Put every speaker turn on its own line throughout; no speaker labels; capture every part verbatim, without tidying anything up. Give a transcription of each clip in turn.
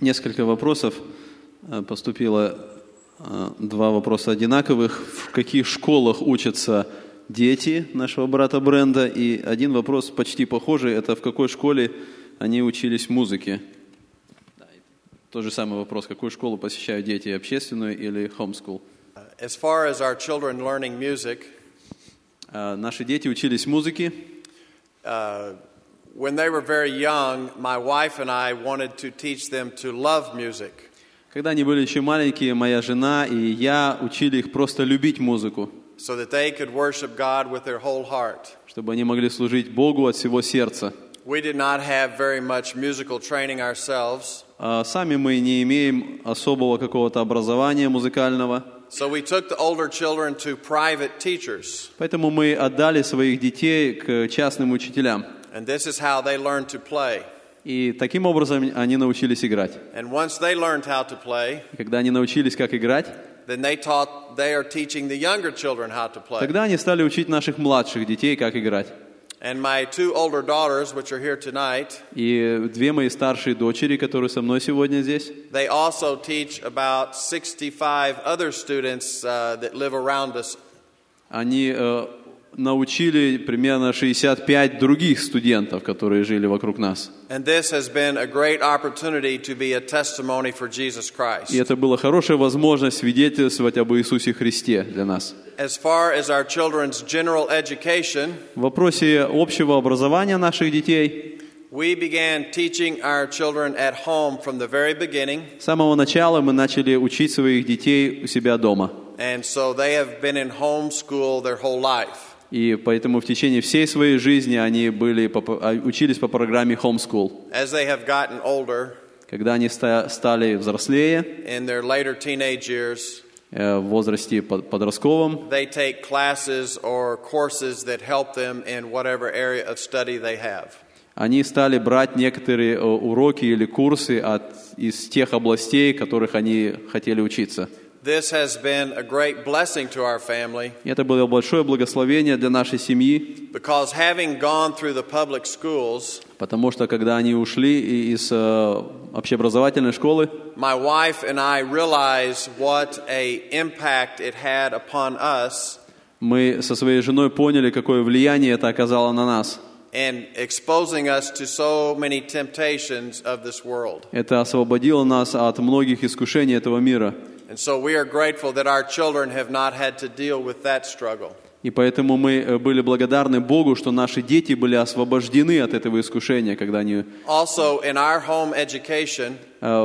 Несколько вопросов поступило, два вопроса одинаковых. В каких школах учатся дети нашего брата Бренда? И один вопрос почти похожий, это в какой школе они учились музыке? Тот же самый вопрос, какую школу посещают дети, общественную или homeschool?
As far as our children learning music,
uh, наши дети учились музыке.
Uh, when they were very young, my wife and I wanted to teach them to love music.
Когда они были еще маленькие, моя жена и я учили их просто любить музыку,
so that they could worship God with their whole heart.
Чтобы они могли служить Богу от всего сердца.
We did not have very much musical training ourselves.
Uh, сами мы не имеем особого какого-то образования музыкального.
So we took the older children to private teachers.
Поэтому мы отдали своих детей к частным учителям.
And this is how they learned to play.
И таким образом они научились играть.
And once they learned how to play,
когда они научились, как играть,
then they taught, they are teaching the younger children how to play.
Тогда они стали учить наших младших детей, как играть.
And my two older daughters, which are here tonight,
и две мои старшие дочери, которые со мной сегодня здесь,
they also teach about sixty-five other students uh, that live around us.
Они uh, научили примерно шестьдесят пять других студентов, которые жили вокруг нас.
And this has been a great opportunity to be a testimony for Jesus Christ.
И это была хорошая возможность свидетельствовать об Иисусе Христе для нас.
As far as our children's general education,
в вопросе общего образования наших детей,
we began teaching our children at home from the very beginning.
С самого начала мы начали учить своих детей у себя дома.
And so they have been in homeschool their whole life.
И поэтому в течение всей своей жизни они были, учились по программе homeschool.
As they have gotten older,
когда они стали взрослее,
in their later teenage years,
в возрасте подростковом,
they take classes or courses that help them in whatever area of study they have.
Они стали брать некоторые уроки или курсы от, из тех областей, в которых они хотели учиться.
This has been a great blessing to our family.
Это было большое благословение для нашей семьи.
Because having gone through the public schools,
потому что когда они ушли из uh, общеобразовательной школы,
my wife and I realized what a impact it had upon us.
Мы со своей женой поняли, какое влияние это оказало на нас.
And exposing us to so many temptations of this world.
Это освободило нас от многих искушений этого мира.
And so we are grateful that our children have not had to deal with that struggle.
И поэтому мы были благодарны Богу, что наши дети были освобождены от этого искушения, когда они
Also in our home education,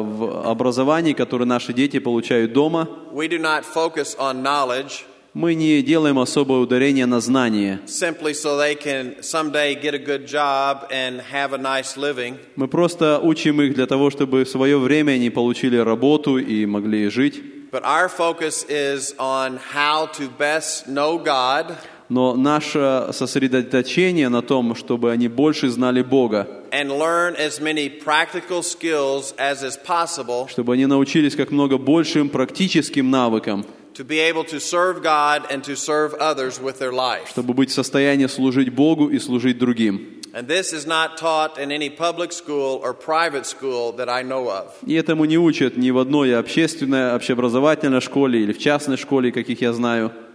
в образовании, которое наши дети получают дома,
we do not focus on knowledge.
Мы не делаем особое ударение на знание.
Simply so they can someday get a good job and have a nice living.
Мы просто учим их для того, чтобы в свое время они получили работу и могли жить.
But our focus is on how to best know God.
Но наше сосредоточение на том, чтобы они больше знали Бога.
And learn as many practical skills as is possible.
Чтобы они научились как много большим практическим навыкам.
To be able to serve God and to serve others with their life.
Чтобы быть в состоянии служить Богу и служить другим.
And this is not taught in any public school or private school that I know of.
И этому не учат ни в одной общественной, общеобразовательной школе или в частной школе, каких я знаю.